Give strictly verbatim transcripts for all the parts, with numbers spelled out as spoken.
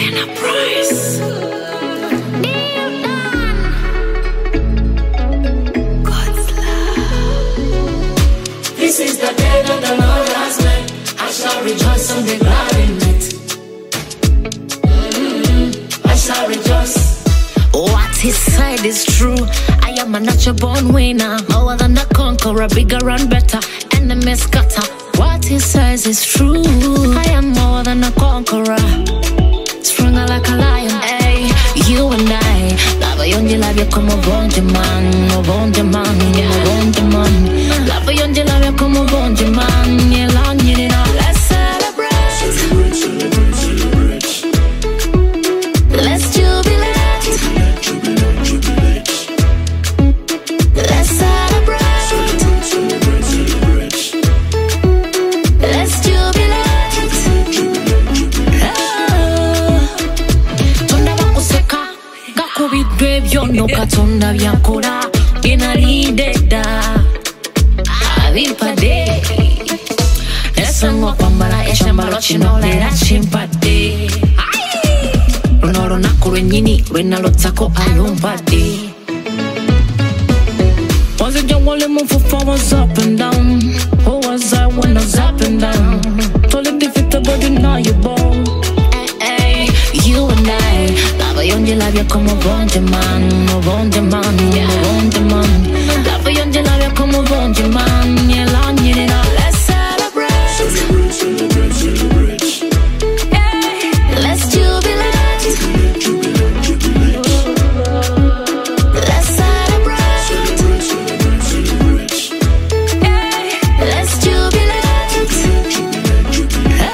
Enterprise. This is the day that the Lord has made. I shall rejoice and be glad in it. Mm-hmm. I shall rejoice. What he said is true. I am a natural born winner, more than a conqueror, bigger and better, enemy scatter. What he says is true. I am more than a conqueror, stronger like a lion. Hey, you and I, love you, you love you, come on, bond man, oh bond man, yeah, bond man. Love you, you love you, come on, bond man, yeah, long you know. Let's celebrate, celebrate, celebrate, celebrate. Let's jubilate, jubilate, jubilate, jubilate. Let's celebrate, celebrate, celebrate, celebrate. Let's jubilate, jubilate, jubilate. Tonda bakuseka gakubidde byonno Katonda byakola binalideda abimpadde esango kwambala ekyambalo kino leero kimpadde luno olunaku lwennyini lwe nalotsako alumpadde. Was it your only move for I was up and down? Who was I when I was up and down? Totally defeated but you know you born. Hey, hey, you and I, love you and you love you come on bond man, oh bond man, yeah, bond man. Love you and you love you come on bond man, yeah, long you know. Let's celebrate, celebrate, celebrate, celebrate. Hey, let's jubilate, jubilate, jubilate, jubilate. Let's celebrate, celebrate, celebrate, celebrate. hey, let's jubilate, jubilate, jubilate.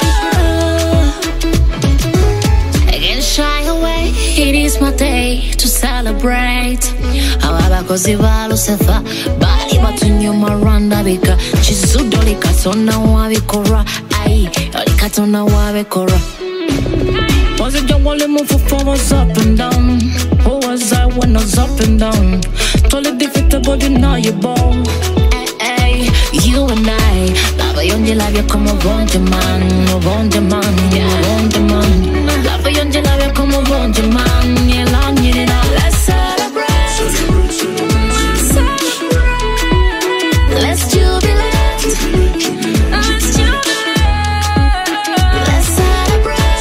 oh. Again shy away, it is my day to celebrate. Abakozi ba Lucifer bali batunyuma rwandabika kizudo oli Katonda wabikora, ayi oli Katonda wabikora. Was it your only move for I was up and down? Who was I when I was up and down? Totally defeated but you know you born. Hey, hey, you and I, love you and you love you come on bond man, oh bond man, yeah, bond man. Love you and you love you come on bond man, yeah, long you know. Let's celebrate, Celebrate, celebrate, celebrate. let's jubilate, Jubilate, jubilate, let's jubilate. jubilate, let's celebrate,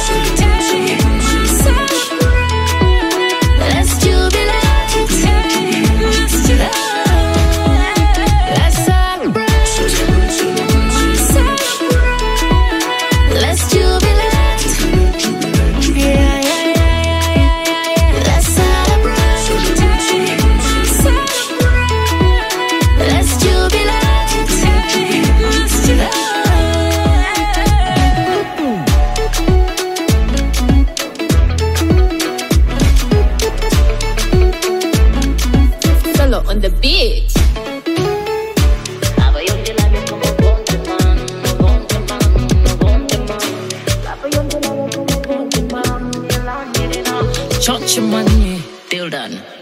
let's jubilate, let's jubilate, let's celebrate, Celebrate, celebrate, celebrate. let's jubilate, Jubilate, jubilate, jubilate. yeah, yeah, yeah, yeah, yeah, yeah. Let's celebrate, Celebrate, celebrate, celebrate. let's jubilate, let's jubilate. Solo on the beat. Love you, you love you, come on, bond man, bond man, bond man. Love you, you love you, come on, bond man, you love me, you know. Church money, till done.